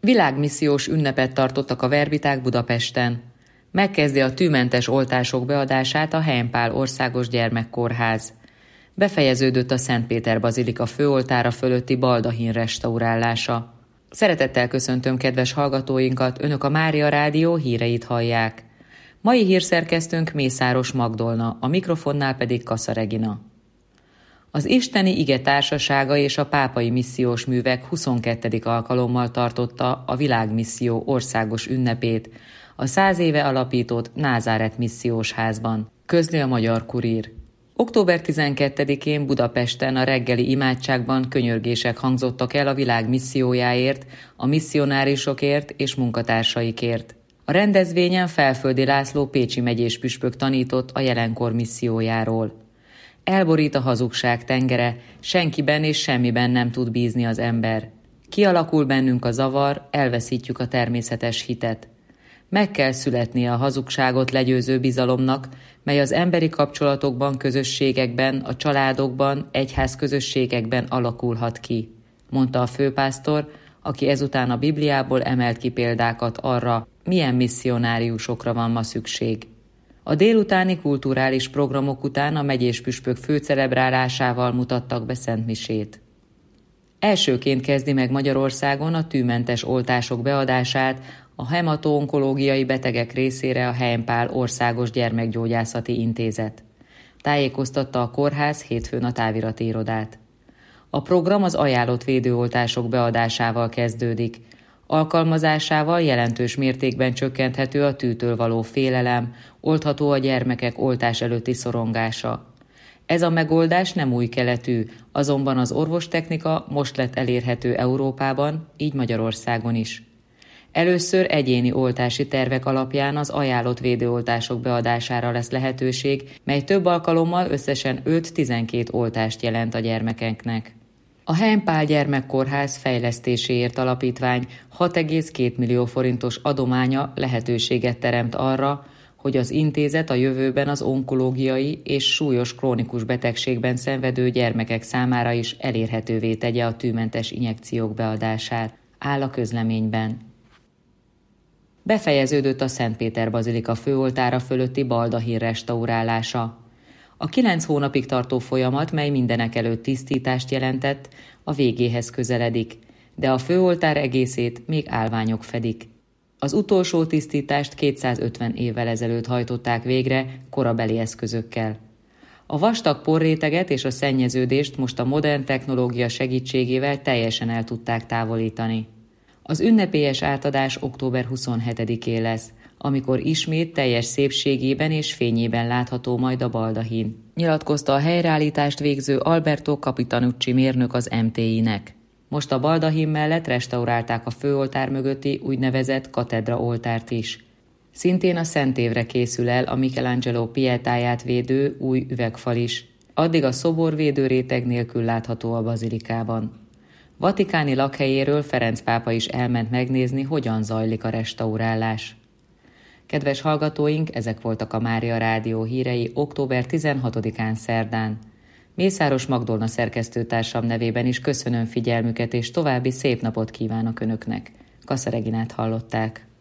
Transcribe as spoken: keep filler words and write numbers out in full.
Világmissziós ünnepet tartottak a verbiták Budapesten. Megkezdi a tűmentes oltások beadását a Helyén-Pál Országos Gyermekkórház. Befejeződött a Szent Péter Bazilika főoltára fölötti baldahin restaurálása. Szeretettel köszöntöm kedves hallgatóinkat, Önök a Mária Rádió híreit hallják. Mai hírszerkesztőnk Mészáros Magdolna, a mikrofonnál pedig Kassa Regina. Az Isteni Ige Társasága és a Pápai Missziós Művek huszonkettedik alkalommal tartotta a Világmisszió országos ünnepét a száz éve alapított Názáret Missziós Házban, közli a Magyar Kurír. október tizenkettedikén Budapesten a reggeli imádságban könyörgések hangzottak el a világ missziójáért, a misszionárisokért és munkatársaikért. A rendezvényen Felföldi László pécsi megyés püspök tanított a jelenkor missziójáról. Elborít a hazugság tengere, senkiben és semmiben nem tud bízni az ember. Kialakul bennünk a zavar, elveszítjük a természetes hitet. Meg kell születnie a hazugságot legyőző bizalomnak, mely az emberi kapcsolatokban, közösségekben, a családokban, egyház közösségekben alakulhat ki, mondta a főpásztor, aki ezután a Bibliából emelt ki példákat arra, milyen misszionáriusokra van ma szükség. A délutáni kulturális programok után a megyés püspök főcelebrálásával mutattak be szentmisét. Elsőként kezdi meg Magyarországon a tűmentes oltások beadását a hemato-onkológiai betegek részére a Helyén-Pál Országos Gyermekgyógyászati Intézet. Tájékoztatta a kórház hétfőn a távirati irodát. A program az ajánlott védőoltások beadásával kezdődik. Alkalmazásával jelentős mértékben csökkenthető a tűtől való félelem, oldható a gyermekek oltás előtti szorongása. Ez a megoldás nem új keletű, azonban az orvostechnika most lett elérhető Európában, így Magyarországon is. Először egyéni oltási tervek alapján az ajánlott védőoltások beadására lesz lehetőség, mely több alkalommal összesen öt-tizenkét oltást jelent a gyermekeknek. A Helyén-Pál Gyermekkórház Fejlesztéséért Alapítvány hat egész két millió forintos adománya lehetőséget teremt arra, hogy az intézet a jövőben az onkológiai és súlyos krónikus betegségben szenvedő gyermekek számára is elérhetővé tegye a tűmentes injekciók beadását, áll a közleményben. Befejeződött a Szent Péter Bazilika főoltára fölötti baldahin restaurálása. A kilenc hónapig tartó folyamat, mely mindenekelőtt tisztítást jelentett, a végéhez közeledik, de a főoltár egészét még állványok fedik. Az utolsó tisztítást kétszázötven évvel ezelőtt hajtották végre korabeli eszközökkel. A vastag porréteget és a szennyeződést most a modern technológia segítségével teljesen el tudták távolítani. Az ünnepélyes átadás október huszonhetedikén lesz, amikor ismét teljes szépségében és fényében látható majd a baldahin, nyilatkozta a helyreállítást végző Alberto Capitanucci mérnök az em té i-nek. Most a baldahin mellett restaurálták a főoltár mögötti úgynevezett katedra oltárt is. Szintén a szentévre készül el a Michelangelo Pietáját védő új üvegfal is. Addig a szobor védőréteg nélkül látható a bazilikában. Vatikáni lakhelyéről Ferenc pápa is elment megnézni, hogyan zajlik a restaurálás. Kedves hallgatóink, ezek voltak a Mária Rádió hírei október tizenhatodikán szerdán. Mészáros Magdolna szerkesztőtársam nevében is köszönöm figyelmüket, és további szép napot kívánok Önöknek. Kassa Reginát hallották.